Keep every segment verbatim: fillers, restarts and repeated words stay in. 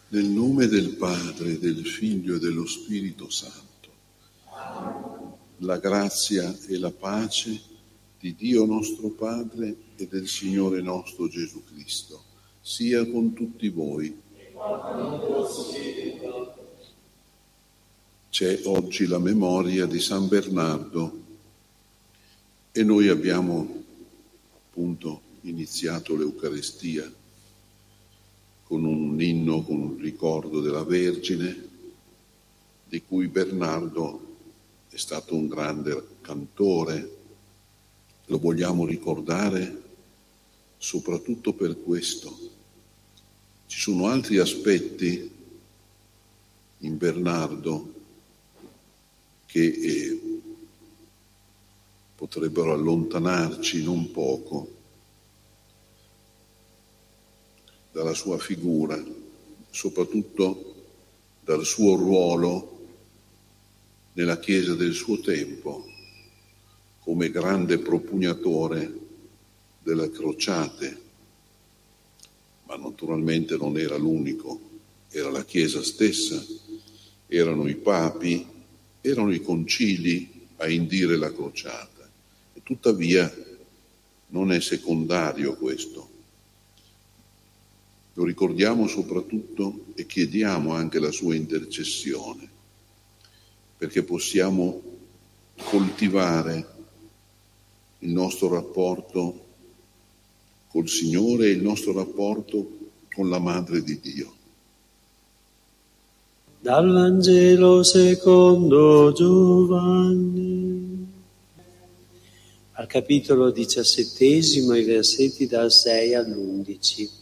Nel nome del Padre, del Figlio e dello Spirito Santo. La grazia e la pace di Dio nostro Padre e del Signore nostro Gesù Cristo sia con tutti voi. C'è oggi la memoria di San Bernardo e noi abbiamo appunto iniziato l'Eucaristia con un inno, con un ricordo della Vergine, di cui Bernardo è stato un grande cantore. Lo vogliamo ricordare soprattutto per questo. Ci sono altri aspetti in Bernardo che eh, potrebbero allontanarci non poco dalla sua figura, soprattutto dal suo ruolo nella Chiesa del suo tempo, come grande propugnatore delle crociate, ma naturalmente non era l'unico, era la Chiesa stessa, erano i papi, erano i concili a indire la crociata. E tuttavia non è secondario questo. Lo ricordiamo soprattutto e chiediamo anche la sua intercessione, perché possiamo coltivare il nostro rapporto col Signore e il nostro rapporto con la Madre di Dio. Dal Vangelo secondo Giovanni, al capitolo diciassettesimo, i versetti dal sei all'undici.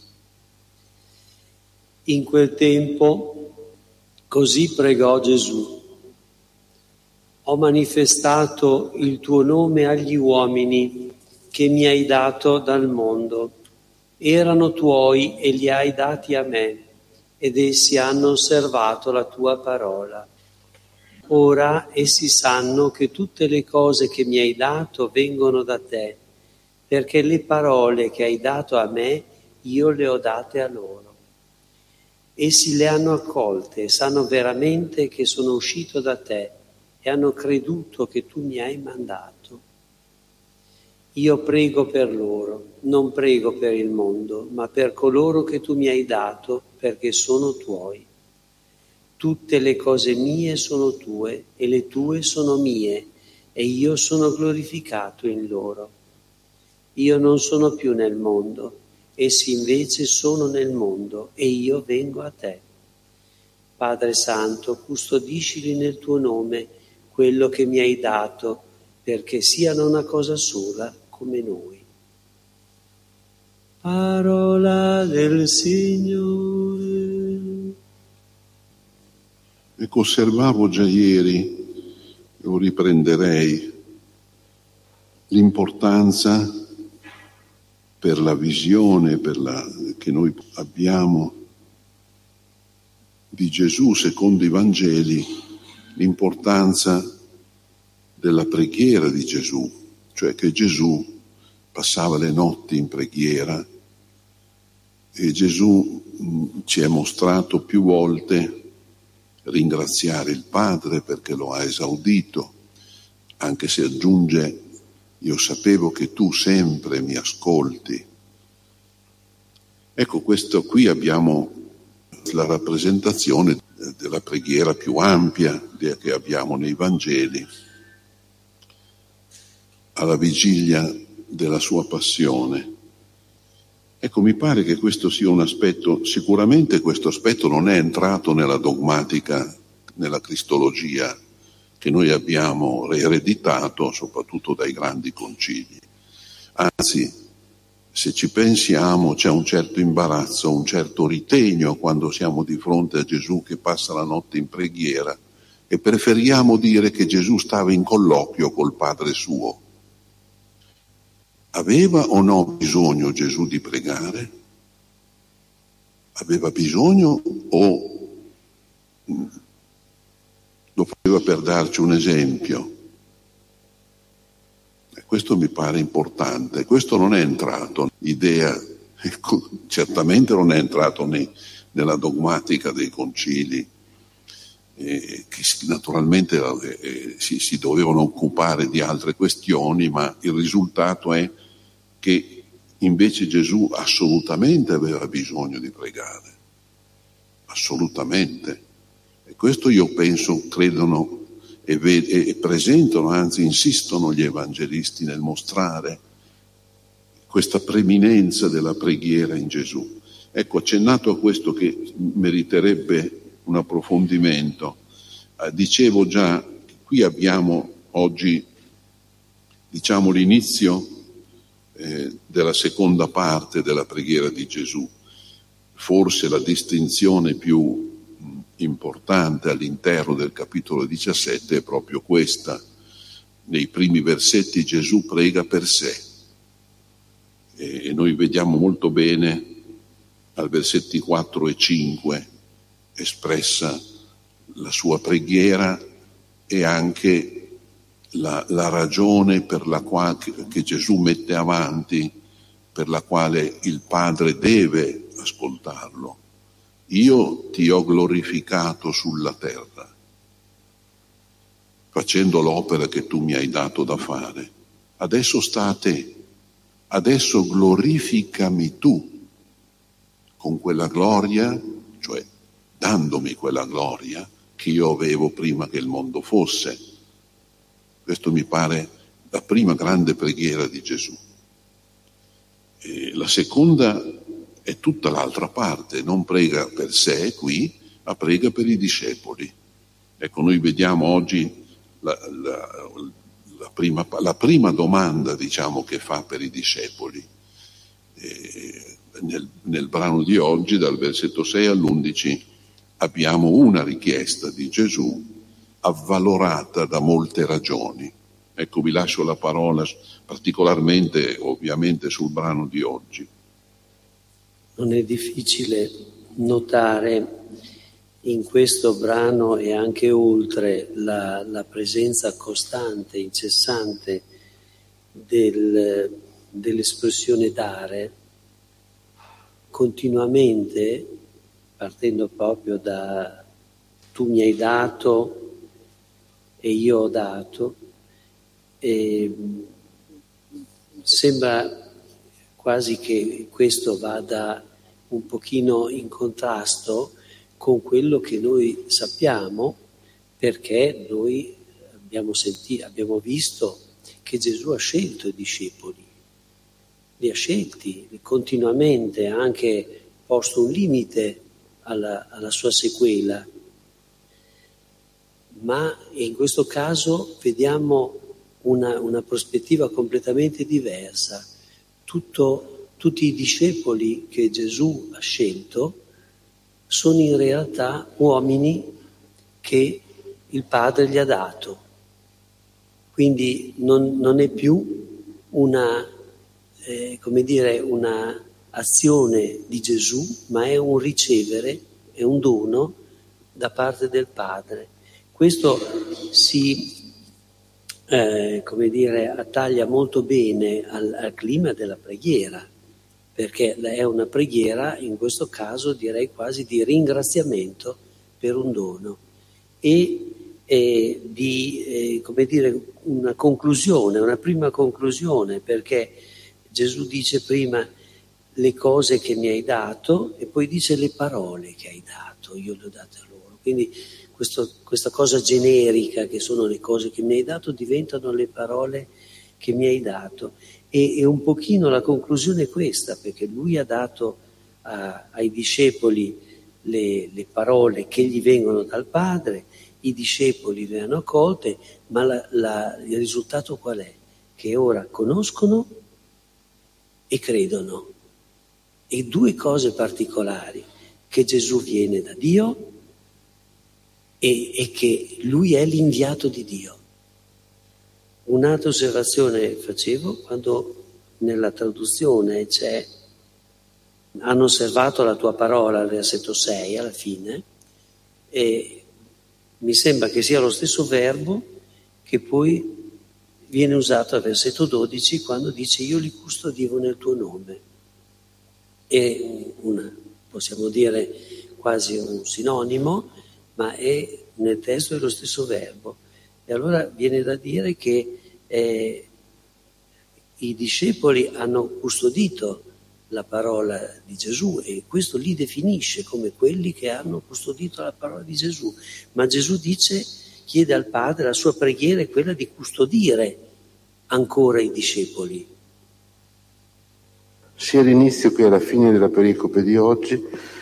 In quel tempo così pregò Gesù: ho manifestato il tuo nome agli uomini che mi hai dato dal mondo. Erano tuoi e li hai dati a me, ed essi hanno osservato la tua parola. Ora essi sanno che tutte le cose che mi hai dato vengono da te, perché le parole che hai dato a me io le ho date a loro. Essi le hanno accolte e sanno veramente che sono uscito da te e hanno creduto che tu mi hai mandato. Io prego per loro, non prego per il mondo, ma per coloro che tu mi hai dato, perché sono tuoi. Tutte le cose mie sono tue e le tue sono mie, e io sono glorificato in loro. Io non sono più nel mondo, essi invece sono nel mondo e io vengo a te. Padre Santo, custodiscili nel tuo nome quello che mi hai dato, perché siano una cosa sola come noi. Parola del Signore. Ecco, osservavo già ieri, lo riprenderei, l'importanza per la visione per la, che noi abbiamo di Gesù secondo i Vangeli, l'importanza della preghiera di Gesù, cioè che Gesù passava le notti in preghiera e Gesù mh, ci è mostrato più volte ringraziare il Padre perché lo ha esaudito, anche se aggiunge: io sapevo che tu sempre mi ascolti. Ecco, questo qui abbiamo la rappresentazione della preghiera più ampia che abbiamo nei Vangeli, alla vigilia della sua passione. Ecco, mi pare che questo sia un aspetto, sicuramente questo aspetto non è entrato nella dogmatica, nella cristologia che noi abbiamo ereditato soprattutto dai grandi concili. Anzi, se ci pensiamo, c'è un certo imbarazzo, un certo ritegno quando siamo di fronte a Gesù che passa la notte in preghiera e preferiamo dire che Gesù stava in colloquio col Padre suo. Aveva o no bisogno Gesù di pregare? Aveva bisogno o lo faceva per darci un esempio? E questo mi pare importante. Questo non è entrato, idea, certamente non è entrato nei, nella dogmatica dei concili, eh, che naturalmente eh, si, si dovevano occupare di altre questioni, ma il risultato è che invece Gesù assolutamente aveva bisogno di pregare, assolutamente. E questo io penso, credono e, ve- e presentano, anzi insistono gli evangelisti nel mostrare questa preminenza della preghiera in Gesù. Ecco, accennato a questo che meriterebbe un approfondimento, eh, dicevo già che qui abbiamo oggi, diciamo, l'inizio eh, della seconda parte della preghiera di Gesù. Forse la distinzione più importante all'interno del capitolo diciassette è proprio questa. Nei primi versetti Gesù prega per sé e noi vediamo molto bene al versetti quattro e cinque espressa la sua preghiera e anche la, la ragione per la quale, che Gesù mette avanti, per la quale il Padre deve ascoltarlo. Io ti ho glorificato sulla terra, facendo l'opera che tu mi hai dato da fare. Adesso sta a te, adesso glorificami tu con quella gloria, cioè dandomi quella gloria che io avevo prima che il mondo fosse. Questo mi pare la prima grande preghiera di Gesù. E la seconda è tutta l'altra parte, non prega per sé qui, ma prega per i discepoli. Ecco, noi vediamo oggi la, la, la, prima, la prima domanda, diciamo, che fa per i discepoli. E nel, nel brano di oggi, dal versetto sei all'undici, abbiamo una richiesta di Gesù avvalorata da molte ragioni. Ecco, vi lascio la parola particolarmente, ovviamente, sul brano di oggi. Non è difficile notare in questo brano e anche oltre la, la presenza costante, incessante del, dell'espressione dare, continuamente, partendo proprio da tu mi hai dato e io ho dato, e sembra quasi che questo vada un pochino in contrasto con quello che noi sappiamo, perché noi abbiamo sentito, abbiamo visto che Gesù ha scelto i discepoli, li ha scelti continuamente, ha anche posto un limite alla, alla sua sequela, ma in questo caso vediamo una, una prospettiva completamente diversa. Tutto, tutti i discepoli che Gesù ha scelto sono in realtà uomini che il Padre gli ha dato. Quindi non, non è più una, eh, come dire, una azione di Gesù, ma è un ricevere, è un dono da parte del Padre. Questo si Eh, come dire, attaglia molto bene al, al clima della preghiera, perché è una preghiera, in questo caso direi quasi di ringraziamento per un dono e eh, di, eh, come dire, una conclusione, una prima conclusione, perché Gesù dice prima le cose che mi hai dato e poi dice le parole che hai dato, io le ho date a loro. Quindi Questo, questa cosa generica che sono le cose che mi hai dato diventano le parole che mi hai dato e, e un pochino la conclusione è questa, perché lui ha dato a, ai discepoli le, le parole che gli vengono dal Padre, i discepoli le hanno accolte, ma la, la, il risultato qual è? Che ora conoscono e credono. E due cose particolari, che Gesù viene da Dio E, e che lui è l'inviato di Dio. Un'altra osservazione facevo quando nella traduzione c'è hanno osservato la tua parola al versetto sei alla fine e mi sembra che sia lo stesso verbo che poi viene usato al versetto dodici quando dice io li custodivo nel tuo nome. E una, possiamo dire quasi un sinonimo, ma è nel testo è lo stesso verbo. E allora viene da dire che eh, i discepoli hanno custodito la parola di Gesù e questo li definisce come quelli che hanno custodito la parola di Gesù. Ma Gesù dice, chiede al Padre, la sua preghiera è quella di custodire ancora i discepoli. Sia all'inizio che alla fine della pericope di oggi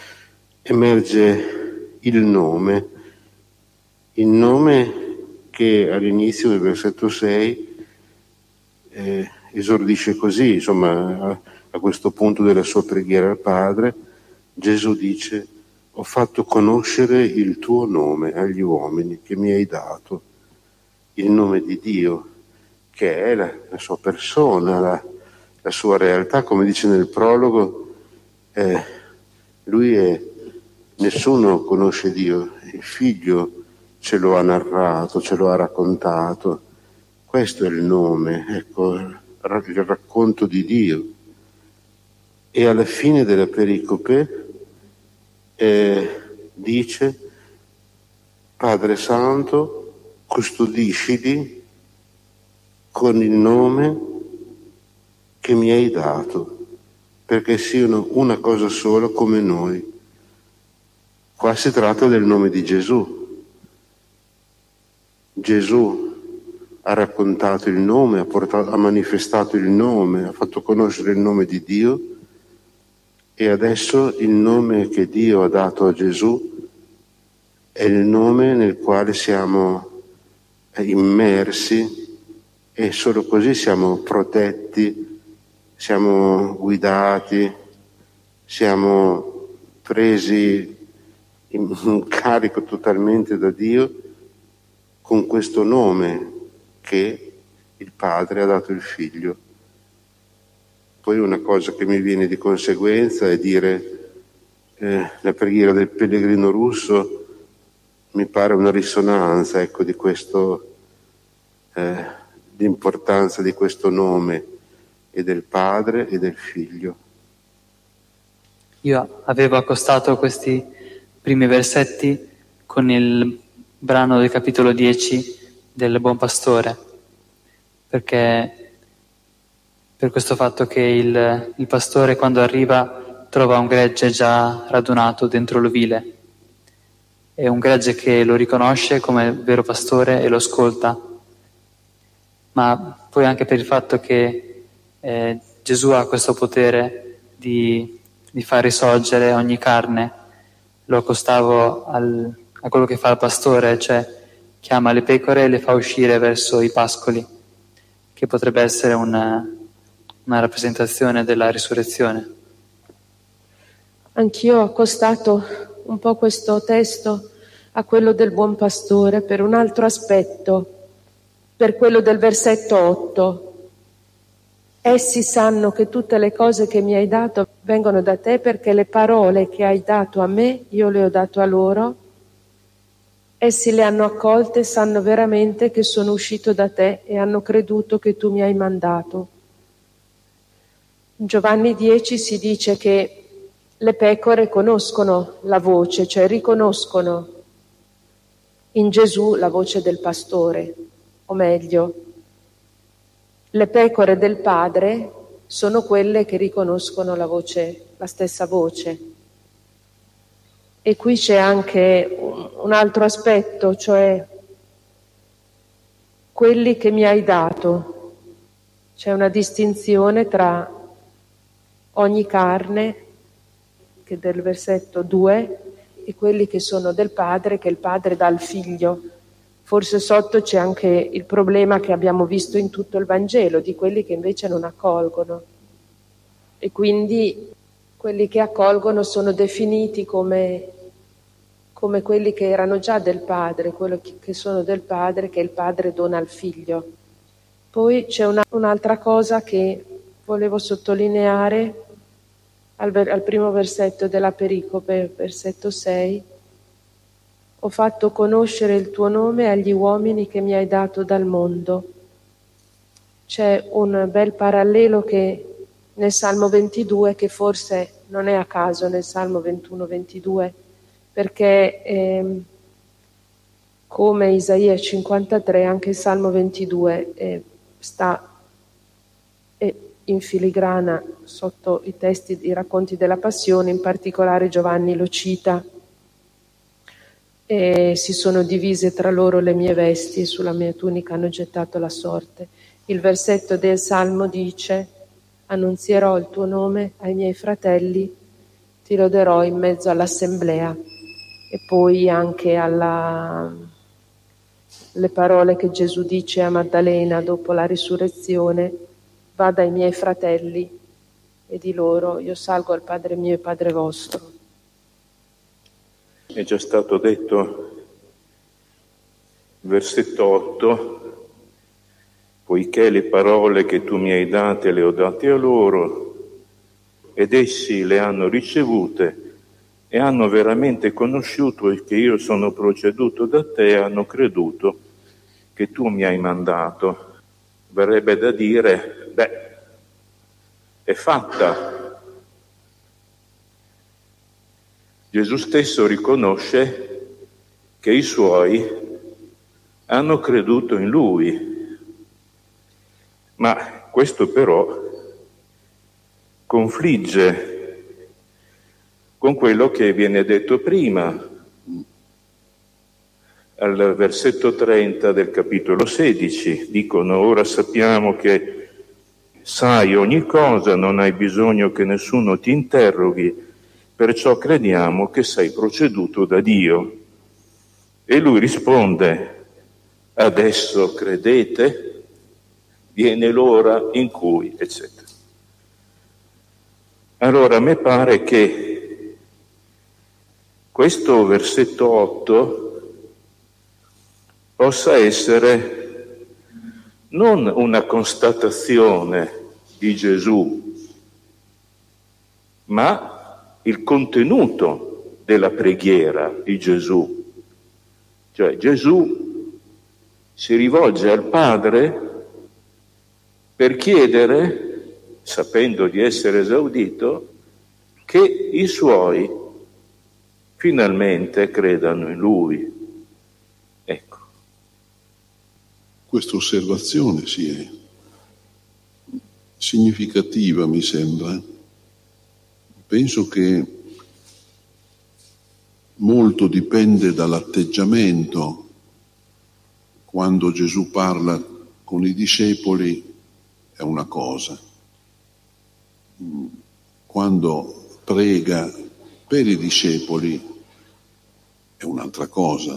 emerge il nome, il nome che all'inizio del versetto sei eh, esordisce così, insomma, a, a questo punto della sua preghiera al Padre, Gesù dice: ho fatto conoscere il tuo nome agli uomini che mi hai dato, il nome di Dio, che è la, la sua persona, la, la sua realtà, come dice nel prologo, eh, lui è, nessuno conosce Dio, il Figlio ce lo ha narrato, ce lo ha raccontato, questo è il nome, ecco, il racconto di Dio. E alla fine della pericope eh, dice: Padre Santo, custodiscili con il nome che mi hai dato, perché siano una cosa sola come noi. Qua si tratta del nome di Gesù. Gesù ha raccontato il nome, ha, portato, ha manifestato il nome, ha fatto conoscere il nome di Dio, e adesso il nome che Dio ha dato a Gesù è il nome nel quale siamo immersi e solo così siamo protetti, siamo guidati, siamo presi in carico totalmente da Dio con questo nome che il Padre ha dato al Figlio. Poi una cosa che mi viene di conseguenza è dire eh, la preghiera del pellegrino russo mi pare una risonanza, ecco, di questo, eh, l'importanza di questo nome e del Padre e del Figlio. Io avevo accostato questi primi versetti con il brano del capitolo dieci del Buon Pastore, perché per questo fatto che il, il pastore quando arriva trova un gregge già radunato dentro l'ovile, è un gregge che lo riconosce come vero pastore e lo ascolta, ma poi anche per il fatto che eh, Gesù ha questo potere di, di far risorgere ogni carne. Lo accostavo al, a quello che fa il pastore, cioè chiama le pecore e le fa uscire verso i pascoli, che potrebbe essere una, una rappresentazione della risurrezione. Anch'io ho accostato un po' questo testo a quello del Buon Pastore per un altro aspetto, per quello del versetto otto. Essi sanno che tutte le cose che mi hai dato vengono da te, perché le parole che hai dato a me, io le ho dato a loro. Essi le hanno accolte e sanno veramente che sono uscito da te e hanno creduto che tu mi hai mandato. In Giovanni dieci si dice che le pecore conoscono la voce, cioè riconoscono in Gesù la voce del pastore, o meglio, le pecore del Padre sono quelle che riconoscono la voce, la stessa voce. E qui c'è anche un altro aspetto, cioè quelli che mi hai dato. C'è una distinzione tra ogni carne, che del versetto due, e quelli che sono del Padre, che il Padre dà al Figlio. Forse sotto c'è anche il problema che abbiamo visto in tutto il Vangelo, di quelli che invece non accolgono. E quindi quelli che accolgono sono definiti come, come quelli che erano già del Padre, quelli che sono del Padre, che il Padre dona al Figlio. Poi c'è una, un'altra cosa che volevo sottolineare al, al primo versetto della pericope, versetto sei. Ho fatto conoscere il tuo nome agli uomini che mi hai dato dal mondo. C'è un bel parallelo che nel Salmo ventidue, che forse non è a caso nel Salmo ventuno ventidue, perché eh, come Isaia cinquantatré, anche il Salmo ventidue eh, sta eh, in filigrana sotto i testi i racconti della Passione, in particolare Giovanni lo cita, e si sono divise tra loro le mie vesti e sulla mia tunica hanno gettato la sorte. Il versetto del Salmo dice: annunzierò il tuo nome ai miei fratelli, ti loderò in mezzo all'assemblea. E poi anche alla, le parole che Gesù dice a Maddalena dopo la risurrezione: va dai miei fratelli e di loro io salgo al Padre mio e Padre vostro. È già stato detto, versetto otto, poiché le parole che tu mi hai date le ho date a loro, ed essi le hanno ricevute e hanno veramente conosciuto che io sono proceduto da te e hanno creduto che tu mi hai mandato. Verrebbe da dire, beh, è fatta. Gesù stesso riconosce che i suoi hanno creduto in lui, ma questo però confligge con quello che viene detto prima, al versetto trenta del capitolo sedici. Dicono: ora sappiamo che sai ogni cosa, non hai bisogno che nessuno ti interroghi, perciò crediamo che sei proceduto da Dio. E lui risponde: adesso credete? Viene l'ora in cui, eccetera. Allora a me pare che questo versetto otto possa essere non una constatazione di Gesù, ma il contenuto della preghiera di Gesù. Cioè Gesù si rivolge al Padre per chiedere, sapendo di essere esaudito, che i suoi finalmente credano in Lui. Ecco. Questa osservazione sì è significativa, mi sembra. Penso che molto dipende dall'atteggiamento. Quando Gesù parla con i discepoli è una cosa, quando prega per i discepoli è un'altra cosa.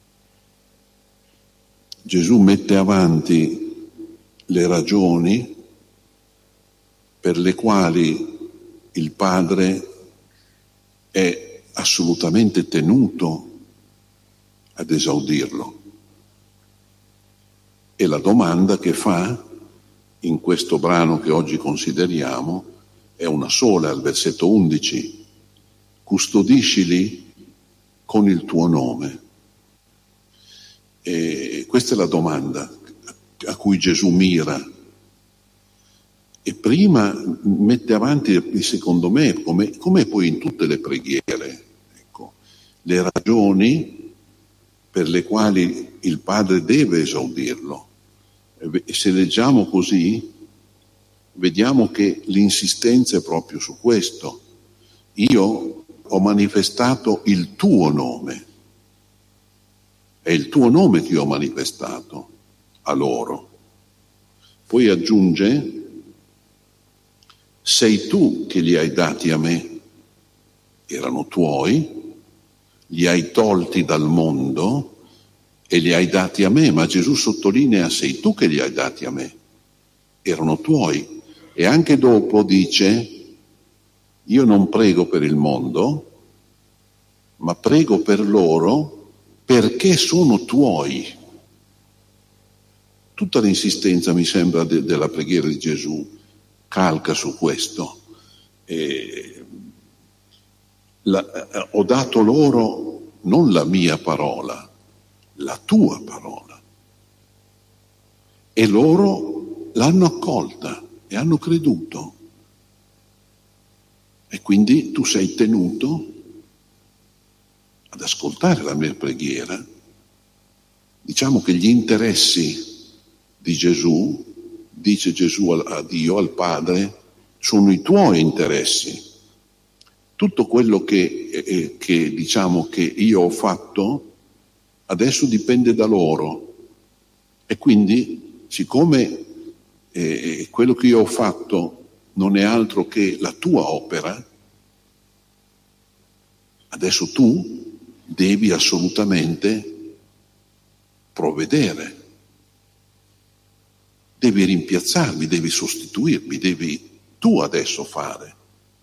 Gesù mette avanti le ragioni per le quali il Padre è assolutamente tenuto ad esaudirlo. E la domanda che fa in questo brano che oggi consideriamo è una sola, al versetto undici: custodiscili con il tuo nome. E questa è la domanda a cui Gesù mira. E prima mette avanti, secondo me, come, come poi in tutte le preghiere, ecco, le ragioni per le quali il Padre deve esaudirlo. E se leggiamo così, vediamo che l'insistenza è proprio su questo. Io ho manifestato il tuo nome. È il tuo nome che ho manifestato a loro. Poi aggiunge: sei tu che li hai dati a me, erano tuoi, li hai tolti dal mondo e li hai dati a me, ma Gesù sottolinea: sei tu che li hai dati a me, erano tuoi. E anche dopo dice: io non prego per il mondo, ma prego per loro perché sono tuoi. Tutta l'insistenza, mi sembra, de- della preghiera di Gesù calca su questo. E la, ho dato loro non la mia parola, la tua parola. E loro l'hanno accolta e hanno creduto. E quindi tu sei tenuto ad ascoltare la mia preghiera. Diciamo che gli interessi di Gesù, dice Gesù a Dio, al Padre, sono i tuoi interessi. Tutto quello che, eh, che diciamo che io ho fatto adesso dipende da loro, e quindi siccome eh, quello che io ho fatto non è altro che la tua opera, adesso tu devi assolutamente provvedere, devi rimpiazzarmi, devi sostituirmi, devi tu adesso fare.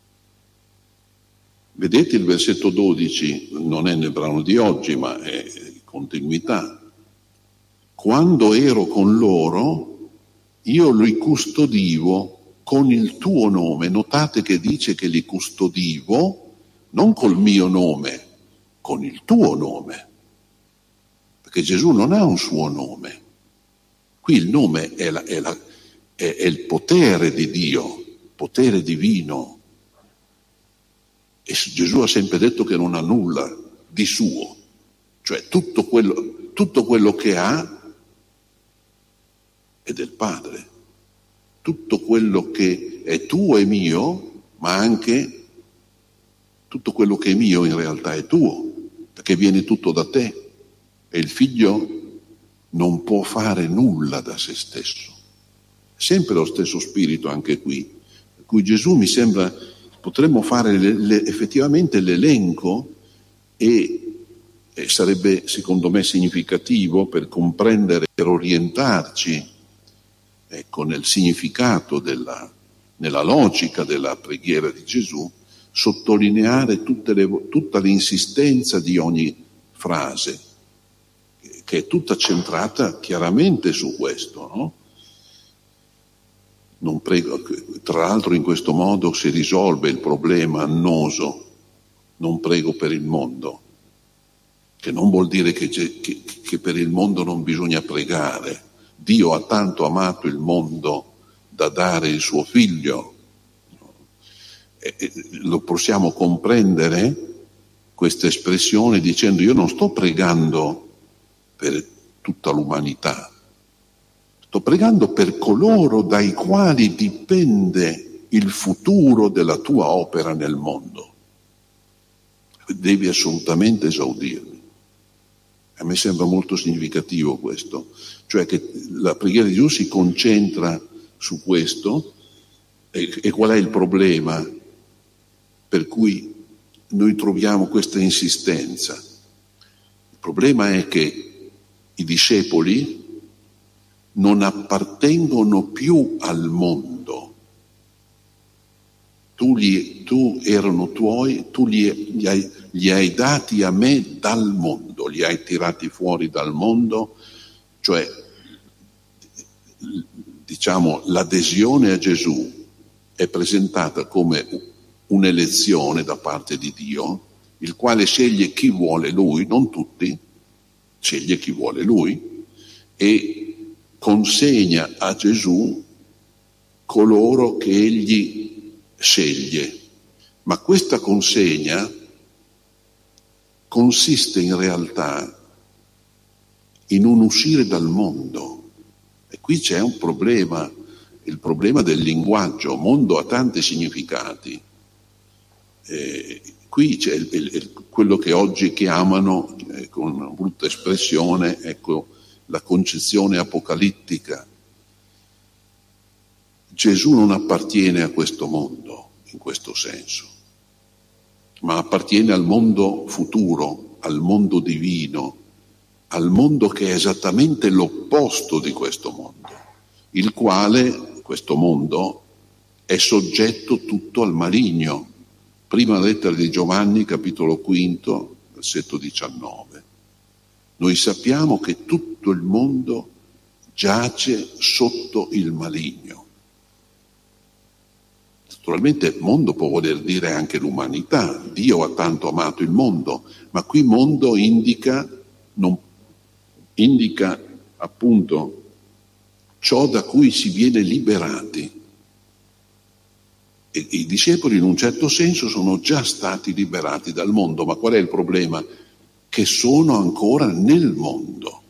Vedete il versetto dodici, non è nel brano di oggi, ma è continuità. Quando ero con loro, io li custodivo con il tuo nome. Notate che dice che li custodivo non col mio nome, con il tuo nome. Perché Gesù non ha un suo nome. Qui il nome è, la, è, la, è, è il potere di Dio, potere divino. E Gesù ha sempre detto che non ha nulla di suo, cioè tutto quello, tutto quello che ha è del Padre, tutto quello che è tuo è mio, ma anche tutto quello che è mio in realtà è tuo, perché viene tutto da te, e il figlio non può fare nulla da se stesso. Sempre lo stesso spirito anche qui, per cui Gesù mi sembra, potremmo fare le, le, effettivamente l'elenco, e, e sarebbe secondo me significativo per comprendere, per orientarci, ecco, nel significato della, nella logica della preghiera di Gesù, sottolineare tutte le, tutta l'insistenza di ogni frase, che è tutta centrata chiaramente su questo, no? Non prego, tra l'altro in questo modo si risolve il problema annoso, non prego per il mondo, che non vuol dire che, che, che per il mondo non bisogna pregare. Dio ha tanto amato il mondo da dare il suo figlio. E, e, lo possiamo comprendere questa espressione dicendo: io non sto pregando per tutta l'umanità, sto pregando per coloro dai quali dipende il futuro della tua opera nel mondo. Devi assolutamente esaudirmi. A me sembra molto significativo questo, cioè che la preghiera di Gesù si concentra su questo. E, e qual è il problema per cui noi troviamo questa insistenza? Il problema è che i discepoli non appartengono più al mondo. Tu, li, tu erano tuoi, tu li, li, hai, li hai dati a me dal mondo, li hai tirati fuori dal mondo, cioè diciamo l'adesione a Gesù è presentata come un'elezione da parte di Dio, il quale sceglie chi vuole Lui, non tutti, sceglie chi vuole Lui, e consegna a Gesù coloro che Egli sceglie. Ma questa consegna consiste in realtà in un uscire dal mondo. E qui c'è un problema, il problema del linguaggio. Mondo ha tanti significati. Eh, qui c'è il, il, quello che oggi chiamano, eh, con una brutta espressione, ecco, la concezione apocalittica. Gesù non appartiene a questo mondo in questo senso, ma appartiene al mondo futuro, al mondo divino, al mondo che è esattamente l'opposto di questo mondo, il quale, questo mondo, è soggetto tutto al maligno. Prima lettera di Giovanni, capitolo quinto, versetto diciannove. Noi sappiamo che tutto il mondo giace sotto il maligno. Naturalmente mondo può voler dire anche l'umanità. Dio ha tanto amato il mondo, ma qui mondo indica, non, indica appunto ciò da cui si viene liberati. E i discepoli in un certo senso sono già stati liberati dal mondo, ma qual è il problema? che sono ancora nel mondo,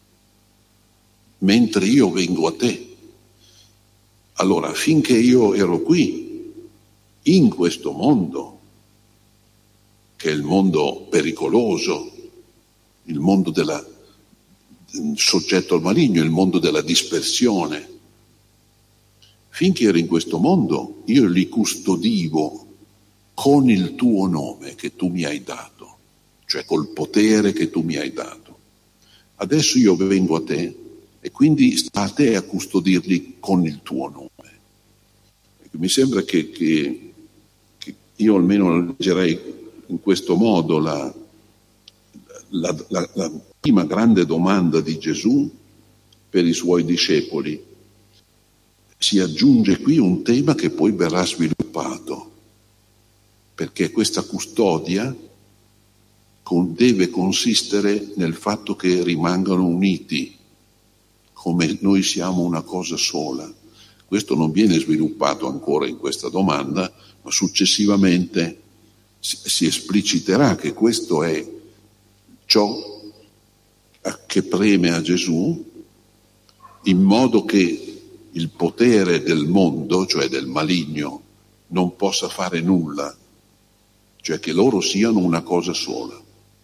mentre io vengo a te. Allora, finché io ero qui, in questo mondo, che è il mondo pericoloso, il mondo del soggetto al maligno, il mondo della dispersione, finché ero in questo mondo, io li custodivo con il tuo nome che tu mi hai dato, cioè col potere che tu mi hai dato. Adesso io vengo a te e quindi sta a te a custodirli con il tuo nome. Ecco, mi sembra che, che, che io almeno leggerei in questo modo la, la, la, la prima grande domanda di Gesù per i suoi discepoli. Si aggiunge qui un tema che poi verrà sviluppato, perché questa custodia deve consistere nel fatto che rimangano uniti, come noi siamo una cosa sola. Questo non viene sviluppato ancora in questa domanda, ma successivamente si, si espliciterà che questo è ciò che preme a Gesù, in modo che il potere del mondo, cioè del maligno, non possa fare nulla, cioè che loro siano una cosa sola.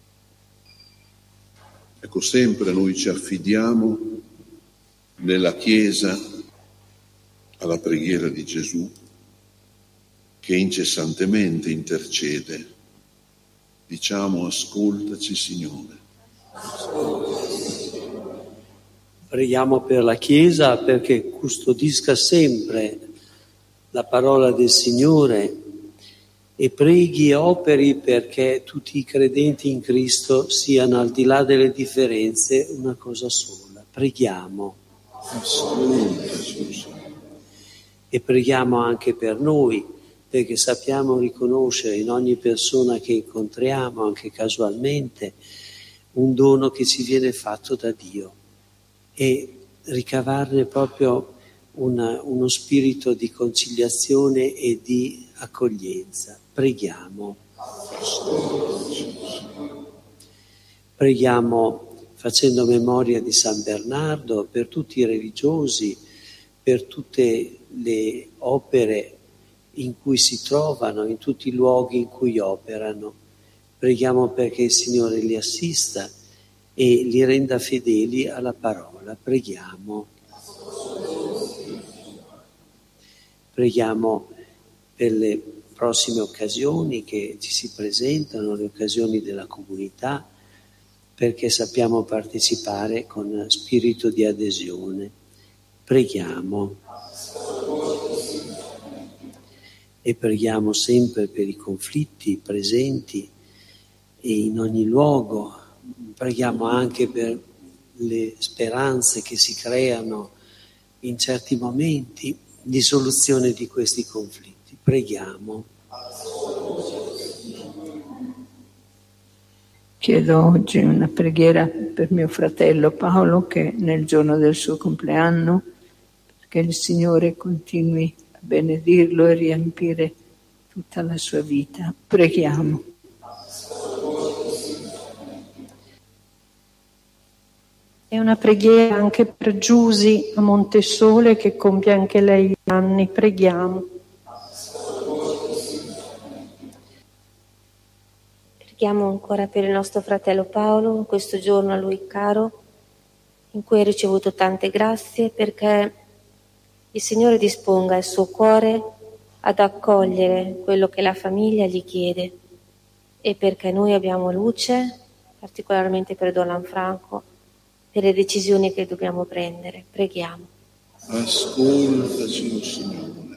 Ecco, sempre noi ci affidiamo nella Chiesa alla preghiera di Gesù, che incessantemente intercede. Diciamo: ascoltaci, Signore. Preghiamo per la Chiesa perché custodisca sempre la parola del Signore e preghi e operi perché tutti i credenti in Cristo siano, al di là delle differenze, una cosa sola. Preghiamo. E preghiamo anche per noi, perché sappiamo riconoscere in ogni persona che incontriamo, anche casualmente, un dono che ci viene fatto da Dio, e ricavarne proprio una, uno spirito di conciliazione e di accoglienza. Preghiamo. Preghiamo facendo memoria di San Bernardo per tutti i religiosi, per tutte le opere in cui si trovano, in tutti i luoghi in cui operano. Preghiamo perché il Signore li assista e li renda fedeli alla parola. Preghiamo. Preghiamo per le prossime occasioni che ci si presentano, le occasioni della comunità, perché sappiamo partecipare con spirito di adesione. Preghiamo. E preghiamo sempre per i conflitti presenti e in ogni luogo. Preghiamo anche per le speranze che si creano in certi momenti di soluzione di questi conflitti. Preghiamo. Chiedo oggi una preghiera per mio fratello Paolo, che nel giorno del suo compleanno, perché il Signore continui a benedirlo e riempire tutta la sua vita. Preghiamo. È una preghiera anche per Giusy a Montesole, che compie anche lei gli anni. Preghiamo. Preghiamo ancora per il nostro fratello Paolo, in questo giorno a lui caro, in cui ha ricevuto tante grazie, perché il Signore disponga il suo cuore ad accogliere quello che la famiglia gli chiede, e perché noi abbiamo luce, particolarmente per Don Lanfranco, per le decisioni che dobbiamo prendere. Preghiamo. Ascoltaci, Signore.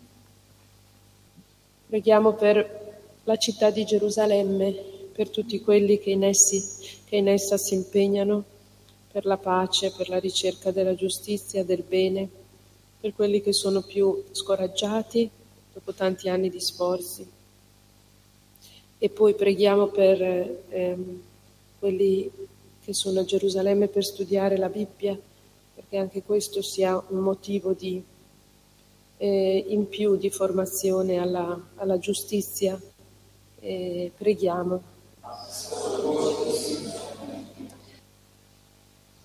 Preghiamo per la città di Gerusalemme, per tutti quelli che in, essi, che in essa si impegnano, per la pace, per la ricerca della giustizia, del bene, per quelli che sono più scoraggiati dopo tanti anni di sforzi. E poi preghiamo per ehm, quelli che sono a Gerusalemme per studiare la Bibbia, perché anche questo sia un motivo di, eh, in più di formazione alla, alla giustizia. Eh, preghiamo.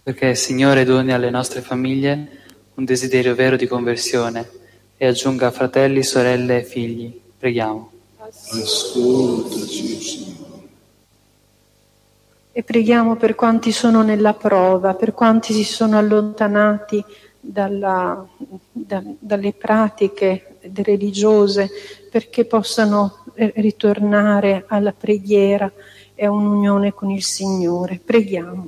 perché il Signore doni alle nostre famiglie un desiderio vero di conversione e aggiunga fratelli, sorelle e figli. Preghiamo. Ascoltaci, oh Signore. E preghiamo per quanti sono nella prova, per quanti si sono allontanati dalla, da, dalle pratiche religiose, perché possano ritornare alla preghiera e a un'unione con il Signore. Preghiamo.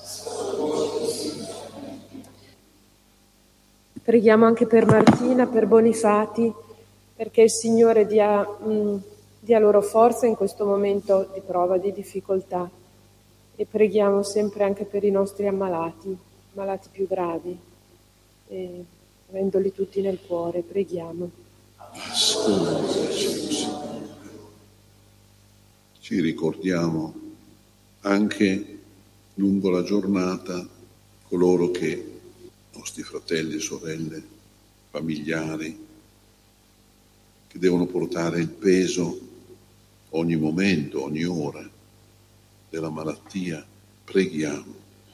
Preghiamo anche per Martina, per Bonifati, perché il Signore dia, mh, dia loro forza in questo momento di prova, di difficoltà. E preghiamo sempre anche per i nostri ammalati, malati più gravi, e avendoli tutti nel cuore, preghiamo. Ascoltaci, Signore. Ci ricordiamo anche lungo la giornata coloro che, nostri fratelli, sorelle, familiari, che devono portare il peso ogni momento, ogni ora della malattia. Preghiamo.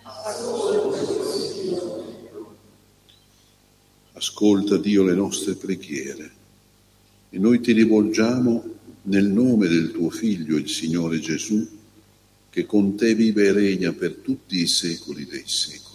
Ascolta, Dio, le nostre preghiere e noi ti rivolgiamo nel nome del tuo Figlio, il Signore Gesù, che con te vive e regna per tutti i secoli dei secoli.